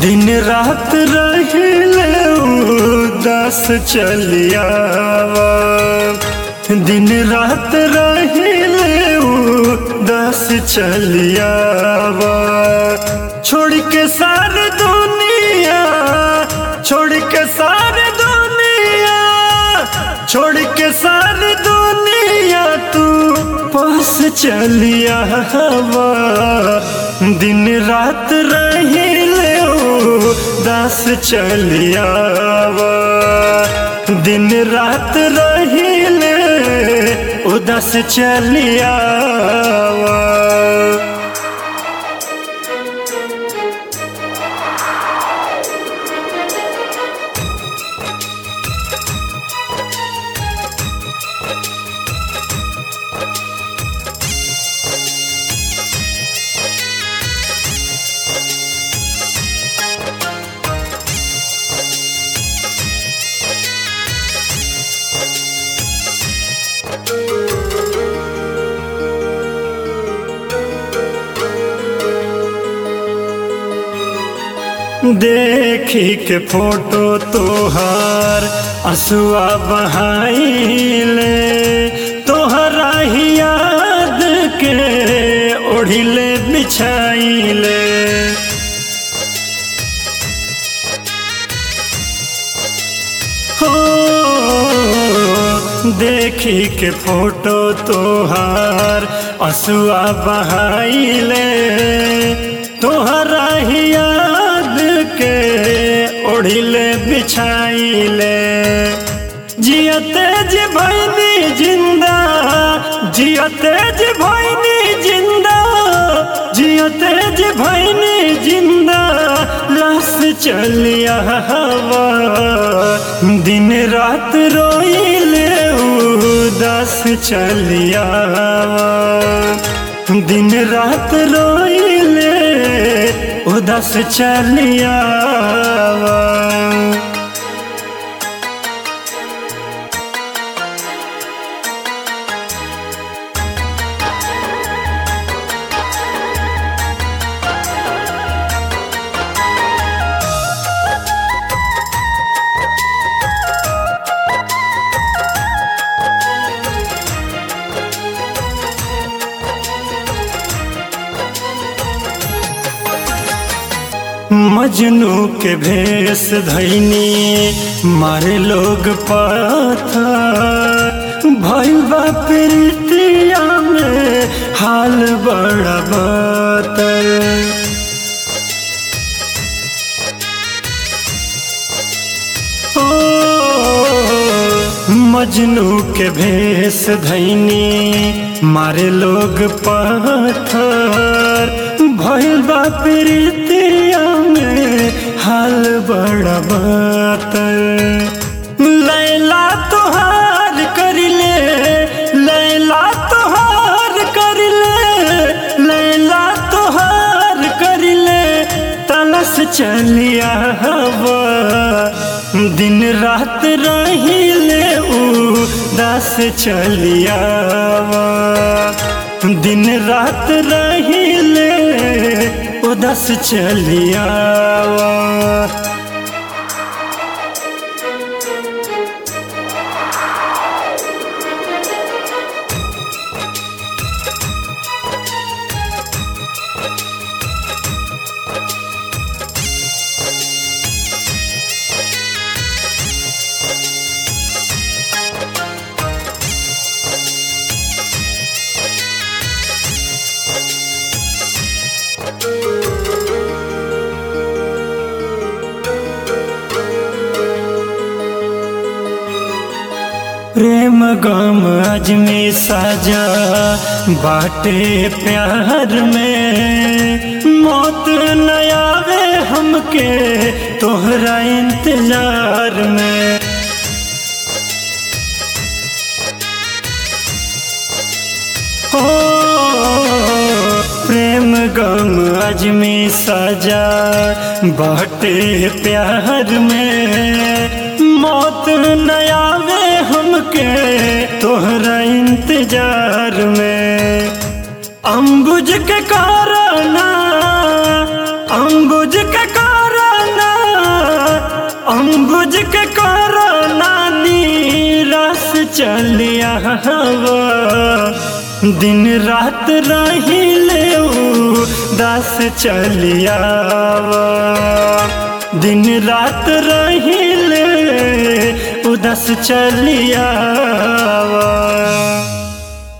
दिन रात रहिले उदास चलियावा, दिन रात रहिले उदास चलियावा। छोड़ के सारी दुनिया, छोड़ के सारी दुनिया, छोड़ के सारी दुनिया तू पास चलियावा। दिन रात रहिले उदास चलियावा, दिन रात रहिले उदास चलियावा। देखी के फोटो तोहार असुआ बहाइले, तोहरा ही याद के ओढ़िले बिछाइले। हो देखी के फोटो तोहार असुआ बहाइले, तोहरा ही याद के ओढ़िले बिछाइले। जियते जी भैनी जिंदा, जियते जी भैनी जिंदा, जियते जी भैनी जिंदा लाश चलियावा। दिन रात रोइले उदास चलियावा, दिन रात रोइले उदास चलियावा। मजनू के भेष धैनी मारे लोग पत्थर, भइल बा प्रीतिया में हाल बड़ा बदतर। ओ मजनू के भेष धैनी मारे लोग पत्थर, भइल बा प्रीतिया में हाल बड़ा बदतर। लैला तोहार करिले, लैला तोहार करिले, लैला तोहार करिले तलाश चलियावा। दिन रात रहिले उदास चलियावा, दिन रात रहिले उदास चलियावा। प्रेम गम अजमी साजा बाटे प्यार में, मौत न आवे हमके तोहरा इंतजार में। हो प्रेम गम अजमी साजा बाटे प्यार में, मौत न आवे हमके तोहरा इंतजार में। अंबुज के कारण, अंबुज के कारण बुझ के करो नानी रस चलिया दिन रात रहिले उदास चलिया दिन रात रहिले उदास चलिया